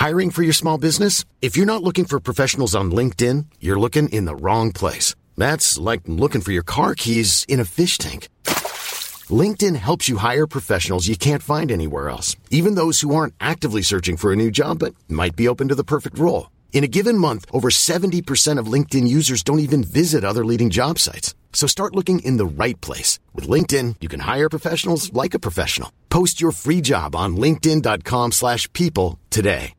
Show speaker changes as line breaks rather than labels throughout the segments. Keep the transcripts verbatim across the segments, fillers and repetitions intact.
Hiring for your small business? If you're not looking for professionals on LinkedIn, you're looking in the wrong place. That's like looking for your car keys in a fish tank. LinkedIn helps you hire professionals you can't find anywhere else, even those who aren't actively searching for a new job but might be open to the perfect role. In a given month, over seventy percent of LinkedIn users don't even visit other leading job sites. So start looking in the right place. With LinkedIn, you can hire professionals like a professional. Post your free job on linkedin.com slash people today.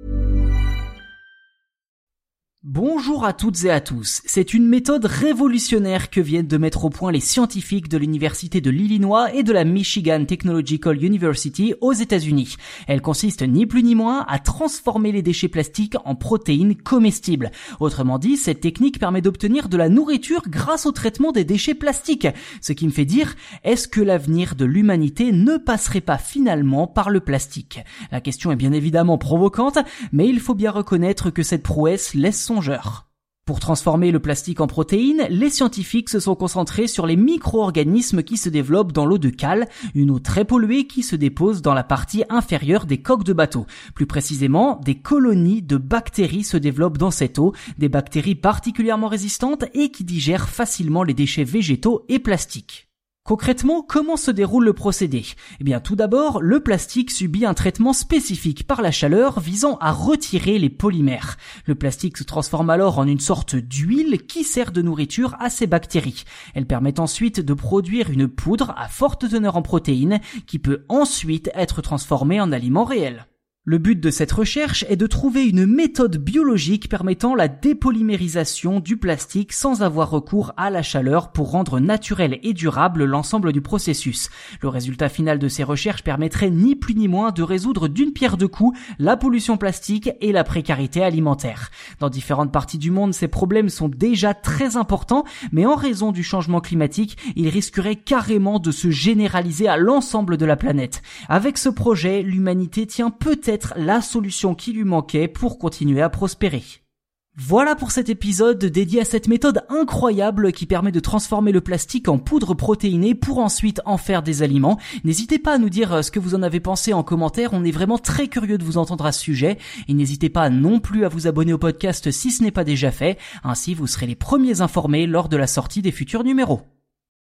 Bonjour à toutes et à tous. C'est une méthode révolutionnaire que viennent de mettre au point les scientifiques de l'université de l'Illinois et de la Michigan Technological University aux États-Unis. Elle consiste ni plus ni moins à transformer les déchets plastiques en protéines comestibles. Autrement dit, cette technique permet d'obtenir de la nourriture grâce au traitement des déchets plastiques. Ce qui me fait dire, est-ce que l'avenir de l'humanité ne passerait pas finalement par le plastique ? La question est bien évidemment provocante, mais il faut bien reconnaître que cette prouesse laisse songeur. Pour transformer le plastique en protéines, les scientifiques se sont concentrés sur les micro-organismes qui se développent dans l'eau de cale, une eau très polluée qui se dépose dans la partie inférieure des coques de bateau. Plus précisément, des colonies de bactéries se développent dans cette eau, des bactéries particulièrement résistantes et qui digèrent facilement les déchets végétaux et plastiques. Concrètement, comment se déroule le procédé ? Eh bien, tout d'abord, le plastique subit un traitement spécifique par la chaleur visant à retirer les polymères. Le plastique se transforme alors en une sorte d'huile qui sert de nourriture à ces bactéries. Elle permet ensuite de produire une poudre à forte teneur en protéines qui peut ensuite être transformée en aliment réel. Le but de cette recherche est de trouver une méthode biologique permettant la dépolymérisation du plastique sans avoir recours à la chaleur pour rendre naturel et durable l'ensemble du processus. Le résultat final de ces recherches permettrait ni plus ni moins de résoudre d'une pierre deux coups la pollution plastique et la précarité alimentaire. Dans différentes parties du monde, ces problèmes sont déjà très importants, mais en raison du changement climatique, ils risqueraient carrément de se généraliser à l'ensemble de la planète. Avec ce projet, l'humanité tient peut-être être la solution qui lui manquait pour continuer à prospérer. Voilà pour cet épisode dédié à cette méthode incroyable qui permet de transformer le plastique en poudre protéinée pour ensuite en faire des aliments. N'hésitez pas à nous dire ce que vous en avez pensé en commentaire, on est vraiment très curieux de vous entendre à ce sujet. Et n'hésitez pas non plus à vous abonner au podcast si ce n'est pas déjà fait, ainsi vous serez les premiers informés lors de la sortie des futurs numéros.